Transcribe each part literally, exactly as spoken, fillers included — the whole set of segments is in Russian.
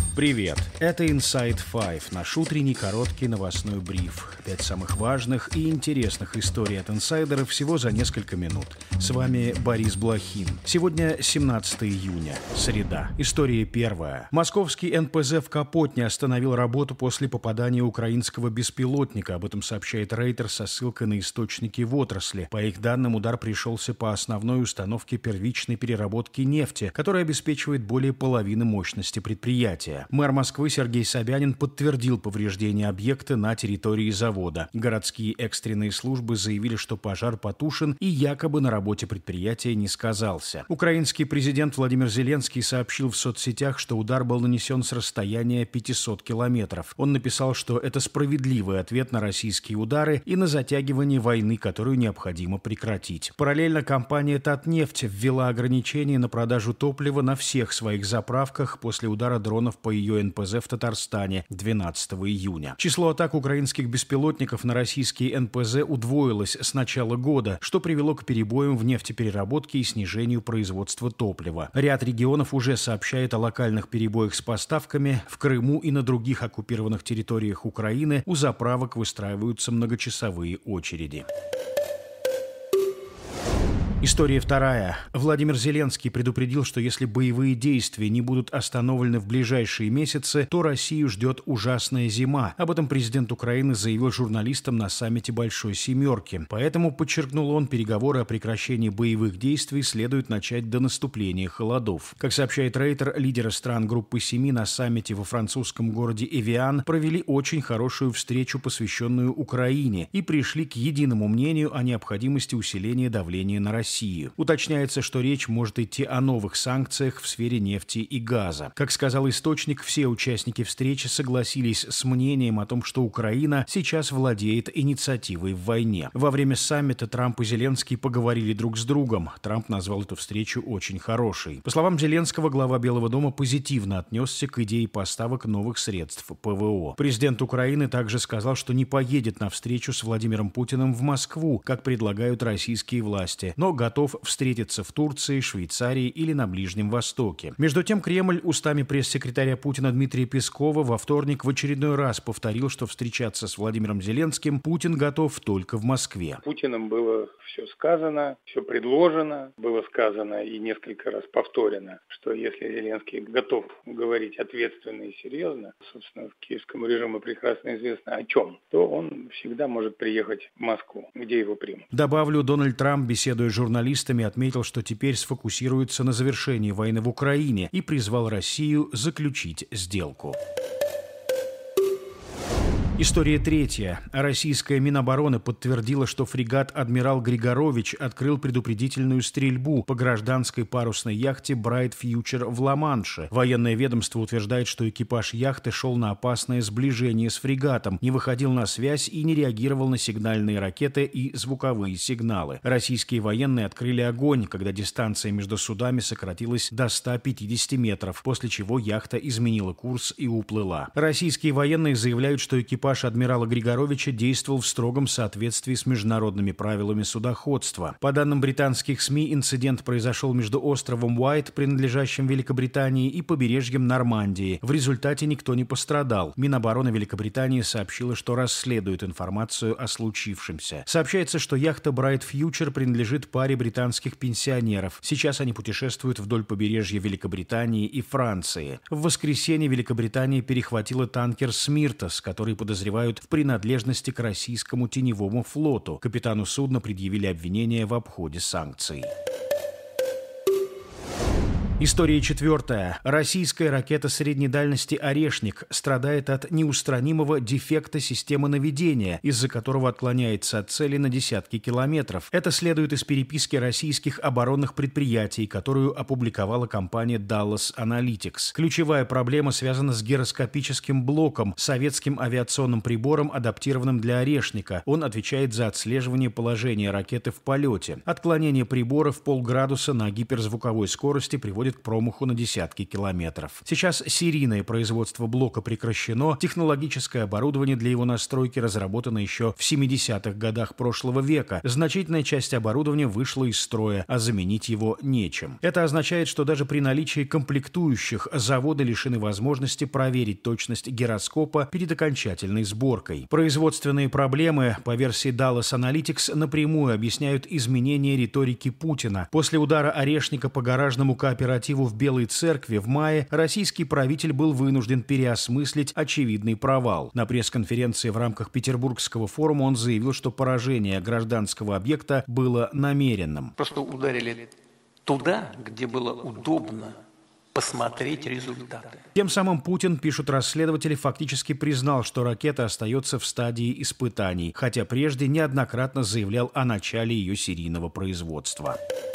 Привет! Это Inside пять, наш утренний короткий новостной бриф. Пять самых важных и интересных историй от инсайдеров всего за несколько минут. С вами Борис Блохин. Сегодня семнадцатое июня, среда. История первая. Московский эн пэ зэ в Капотне остановил работу после попадания украинского беспилотника. Об этом сообщает Рейтер со ссылкой на источники в отрасли. По их данным, удар пришелся по основной установке первичной переработки нефти, которая обеспечивает более половины мощности предприятия. Мэр Москвы Сергей Собянин подтвердил повреждения объекта на территории завода. Городские экстренные службы заявили, что пожар потушен и якобы на работе предприятия не сказался. Украинский президент Владимир Зеленский сообщил в соцсетях, что удар был нанесен с расстояния пятисот километров. Он написал, что это справедливый ответ на российские удары и на затягивание войны, которую необходимо прекратить. Параллельно компания «Татнефть» ввела ограничения на продажу топлива на всех своих заправках после удара дронов по ее эн пэ зэ в Татарстане двенадцатого июня. Число атак украинских беспилотников на российские эн пэ зэ удвоилось с начала года, что привело к перебоям в нефтепереработке и снижению производства топлива. Ряд регионов уже сообщает о локальных перебоях с поставками. В Крыму и на других оккупированных территориях Украины у заправок выстраиваются многочасовые очереди. История вторая. Владимир Зеленский предупредил, что если боевые действия не будут остановлены в ближайшие месяцы, то Россию ждет ужасная зима. Об этом президент Украины заявил журналистам на саммите Большой Семерки. Поэтому, подчеркнул он, переговоры о прекращении боевых действий следует начать до наступления холодов. Как сообщает Рейтер, лидеры стран группы семи на саммите во французском городе Эвиан провели очень хорошую встречу, посвященную Украине, и пришли к единому мнению о необходимости усиления давления на Россию. Уточняется, что речь может идти о новых санкциях в сфере нефти и газа. Как сказал источник, все участники встречи согласились с мнением о том, что Украина сейчас владеет инициативой в войне. Во время саммита Трамп и Зеленский поговорили друг с другом. Трамп назвал эту встречу очень хорошей. По словам Зеленского, глава Белого дома позитивно отнесся к идее поставок новых средств пэ вэ о. Президент Украины также сказал, что не поедет на встречу с Владимиром Путиным в Москву, как предлагают российские власти, но готов встретиться в Турции, Швейцарии или на Ближнем Востоке. Между тем, Кремль устами пресс-секретаря Путина Дмитрия Пескова во вторник в очередной раз повторил, что встречаться с Владимиром Зеленским Путин готов только в Москве. Путиным было все сказано, все предложено, было сказано и несколько раз повторено, что если Зеленский готов говорить ответственно и серьезно, собственно, в киевскому режиму прекрасно известно о чем, то он всегда может приехать в Москву, где его примут. Добавлю, Дональд Трамп, беседуя с журналистами, отметил, что теперь сфокусируется на завершении войны в Украине и призвал Россию заключить сделку. История третья. Российская Минобороны подтвердила, что фрегат «Адмирал Григорович» открыл предупредительную стрельбу по гражданской парусной яхте «Bright Future» в Ла-Манше. Военное ведомство утверждает, что экипаж яхты шел на опасное сближение с фрегатом, не выходил на связь и не реагировал на сигнальные ракеты и звуковые сигналы. Российские военные открыли огонь, когда дистанция между судами сократилась до ста пятидесяти метров, после чего яхта изменила курс и уплыла. Российские военные заявляют, что экипаж адмирала Григоровича действовал в строгом соответствии с международными правилами судоходства. По данным британских СМИ, инцидент произошел между островом Уайт, принадлежащим Великобритании, и побережьем Нормандии. В результате никто не пострадал. Минобороны Великобритании сообщила, что расследует информацию о случившемся. Сообщается, что яхта Bright Future принадлежит паре британских пенсионеров. Сейчас они путешествуют вдоль побережья Великобритании и Франции. В воскресенье Великобритания перехватила танкер «Смиртос», который подозревают в принадлежности к российскому теневому флоту. Капитану судна предъявили обвинения в обходе санкций. История четвертая. Российская ракета средней дальности «Орешник» страдает от неустранимого дефекта системы наведения, из-за которого отклоняется от цели на десятки километров. Это следует из переписки российских оборонных предприятий, которую опубликовала компания Dallas Analytics. Ключевая проблема связана с гироскопическим блоком, советским авиационным прибором, адаптированным для «Орешника». Он отвечает за отслеживание положения ракеты в полете. Отклонение прибора в полградуса на гиперзвуковой скорости приводит приводит к промаху на десятки километров. Сейчас серийное производство блока прекращено, технологическое оборудование для его настройки разработано еще в семидесятых годах прошлого века. Значительная часть оборудования вышла из строя, а заменить его нечем. Это означает, что даже при наличии комплектующих заводы лишены возможности проверить точность гироскопа перед окончательной сборкой. Производственные проблемы, по версии Dallas Analytics, напрямую объясняют изменение риторики Путина. После удара Орешника по гаражному кооперативу в Белой Церкви в мае российский правитель был вынужден переосмыслить очевидный провал. На пресс-конференции в рамках Петербургского форума он заявил, что поражение гражданского объекта было намеренным. Просто ударили туда, где было удобно посмотреть результаты. Тем самым Путин, пишут расследователи, фактически признал, что ракета остается в стадии испытаний, хотя прежде неоднократно заявлял о начале ее серийного производства.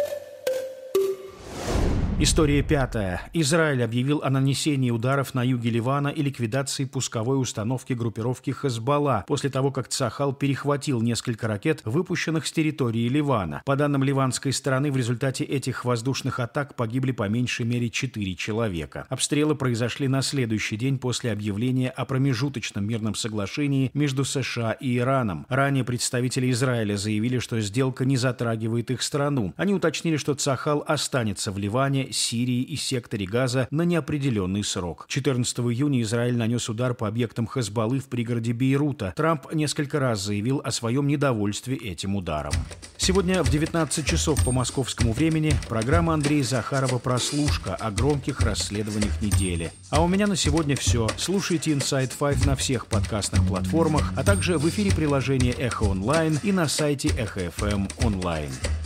История пятая. Израиль объявил о нанесении ударов на юге Ливана и ликвидации пусковой установки группировки Хезболла после того, как Цахал перехватил несколько ракет, выпущенных с территории Ливана. По данным ливанской стороны, в результате этих воздушных атак погибли по меньшей мере четыре человека. Обстрелы произошли на следующий день после объявления о промежуточном мирном соглашении между США и Ираном. Ранее представители Израиля заявили, что сделка не затрагивает их страну. Они уточнили, что Цахал останется в Ливане, Сирии и секторе Газа на неопределенный срок. четырнадцатого июня Израиль нанес удар по объектам Хезболлы в пригороде Бейрута. Трамп несколько раз заявил о своем недовольстве этим ударом. Сегодня в девятнадцать часов по московскому времени программа Андрея Захарова «Прослушка» о громких расследованиях недели. А у меня на сегодня все. Слушайте Inside пять на всех подкастных платформах, а также в эфире приложения Эхо Онлайн и на сайте Эхо эф эм онлайн.